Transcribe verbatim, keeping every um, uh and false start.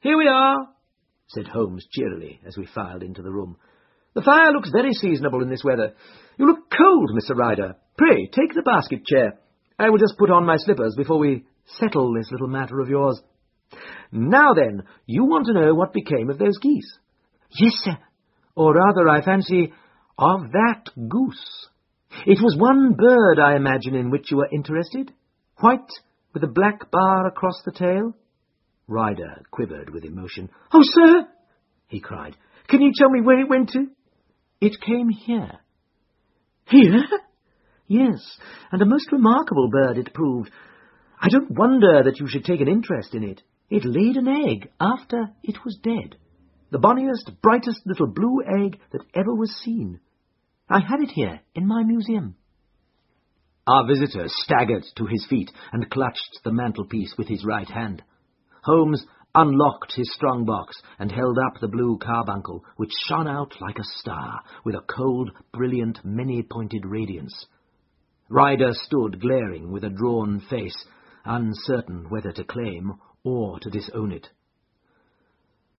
"Here we are," said Holmes cheerily as we filed into the room. "The fire looks very seasonable in this weather. You look cold, Mister Ryder. Pray, take the basket chair. I will just put on my slippers before we settle this little matter of yours. Now then, you want to know what became of those geese?" "Yes, sir. Or rather, I fancy, of that goose. It was one bird, I imagine, in which you were interested? White, with a black bar across the tail?" Ryder quivered with emotion. "Oh, sir," he cried, "can you tell me where it went to?" "It came here." "Here?" "Yes, and a most remarkable bird it proved. I don't wonder that you should take an interest in it. It laid an egg after it was dead. The bonniest, brightest little blue egg that ever was seen. I had it here in my museum." Our visitor staggered to his feet and clutched the mantelpiece with his right hand. Holmes unlocked his strong box and held up the blue carbuncle, which shone out like a star, with a cold, brilliant, many-pointed radiance. Ryder stood glaring with a drawn face, uncertain whether to claim or to disown it.